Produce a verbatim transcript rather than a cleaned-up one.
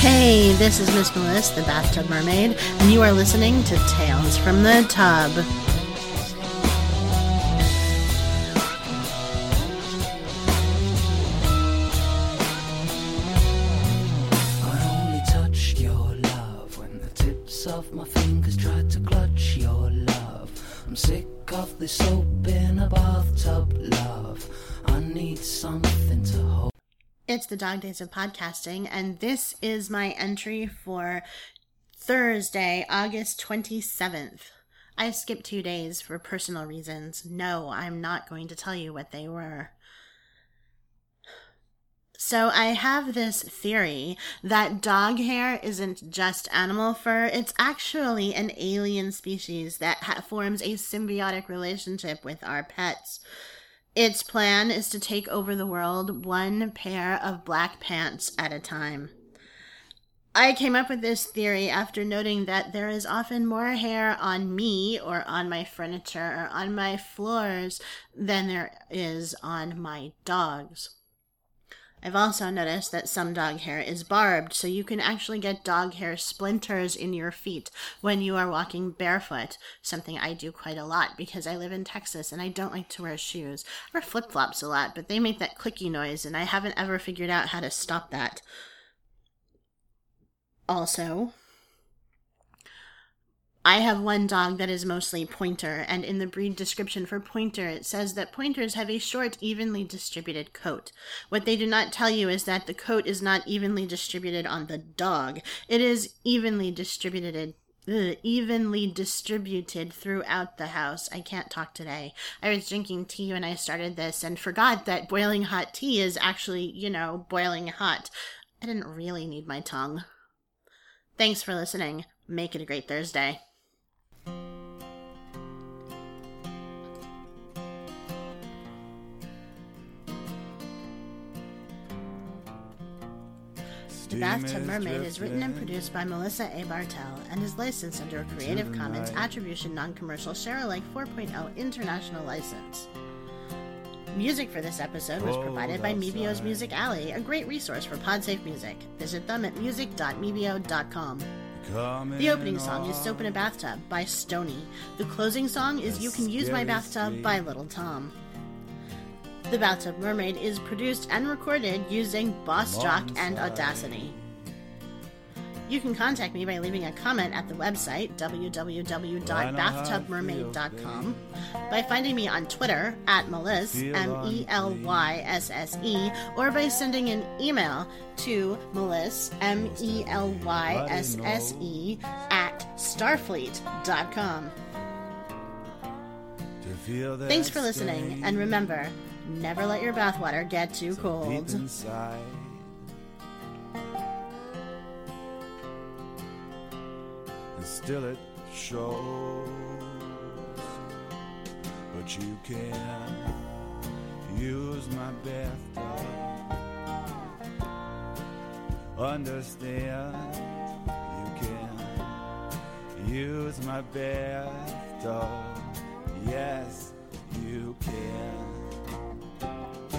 Hey, this is Miss Melissa, the Bathtub Mermaid, and you are listening to Tales from the Tub. I only touched your love when the tips of my fingers tried to clutch your love. I'm sick of this soap in a bathtub, love. I need something to hold. It's the Dog Days of Podcasting, and this is my entry for Thursday, August twenty-seventh. I skipped two days for personal reasons. No, I'm not going to tell you what they were. So I have this theory that dog hair isn't just animal fur, it's actually an alien species that ha- forms a symbiotic relationship with our pets. Its plan is to take over the world one pair of black pants at a time. I came up with this theory after noting that there is often more hair on me or on my furniture or on my floors than there is on my dogs. I've also noticed that some dog hair is barbed, so you can actually get dog hair splinters in your feet when you are walking barefoot, something I do quite a lot because I live in Texas and I don't like to wear shoes. I wear flip-flops a lot, but they make that clicky noise and I haven't ever figured out how to stop that. Also, I have one dog that is mostly pointer, and in the breed description for pointer, it says that pointers have a short, evenly distributed coat. What they do not tell you is that the coat is not evenly distributed on the dog. It is evenly distributed, ugh, evenly distributed throughout the house. I can't talk today. I was drinking tea when I started this and forgot that boiling hot tea is actually, you know, boiling hot. I didn't really need my tongue. Thanks for listening. Make it a great Thursday. The Bathtub Mermaid is written and produced by Melissa A. Bartell and is licensed under a Creative Commons Attribution Non-Commercial Share-alike four point oh International License. Music for this episode was provided by Mebio's Music Alley, a great resource for PodSafe music. Visit them at music dot mebio dot com. The opening song is Soap in a Bathtub by Stoney. The closing song is You Can Use My Bathtub by Little Tom. The Bathtub Mermaid is produced and recorded using Boss Jock and Audacity. You can contact me by leaving a comment at the website w w w dot bathtub mermaid dot com, by finding me on Twitter at Melisse, M E L Y S S E, or by sending an email to Melisse, M E L Y S S E, at starfleet dot com. Thanks for listening, and remember, never let your bathwater get too cold. Still it shows, but you can use my bathtub. Understand, you can use my bathtub. Yes, you can.